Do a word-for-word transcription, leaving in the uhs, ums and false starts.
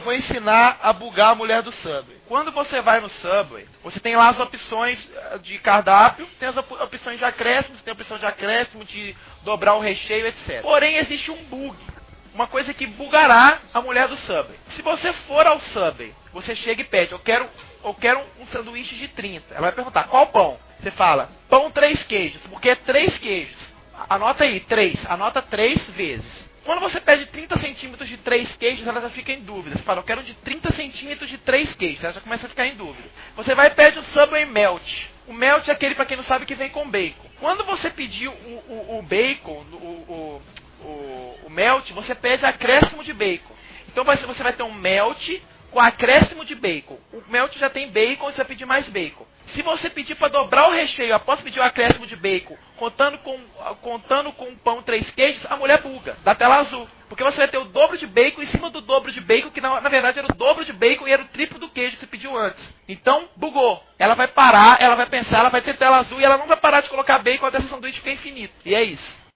vou ensinar a bugar a mulher do Subway. Quando você vai no Subway, você tem lá as opções de cardápio, tem as op opções de acréscimo, tem a opção de acréscimo, de dobrar o recheio, etcétera. Porém, existe um bug. Uma coisa que bugará a mulher do Subway. Se você for ao Subway, você chega e pede, eu quero, eu quero um sanduíche de trinta. Ela vai perguntar, qual pão? Você fala, pão três queijos, porque é três queijos. Anota aí, três. Anota três vezes. Quando você pede trinta centímetros de três queijos, ela já fica em dúvida. Você fala, eu quero de trinta centímetros de três queijos. Ela já começa a ficar em dúvida. Você vai e pede o Subway Melt. O Melt é aquele, para quem não sabe, que vem com bacon. Quando você pedir o, o, o bacon, o, o, o, o Melt, você pede acréscimo de bacon. Então você vai ter um Melt com acréscimo de bacon. O Melt já tem bacon, você vai pedir mais bacon. Se você pedir para dobrar o recheio, após pedir o acréscimo de bacon, contando com, contando com um pão três queijos, a mulher buga, da tela azul. Porque você vai ter o dobro de bacon em cima do dobro de bacon, que na, na verdade era o dobro de bacon e era o triplo do queijo que você pediu antes. Então, bugou. Ela vai parar, ela vai pensar, ela vai ter tela azul e ela não vai parar de colocar bacon até esse sanduíche ficar infinito. E é isso.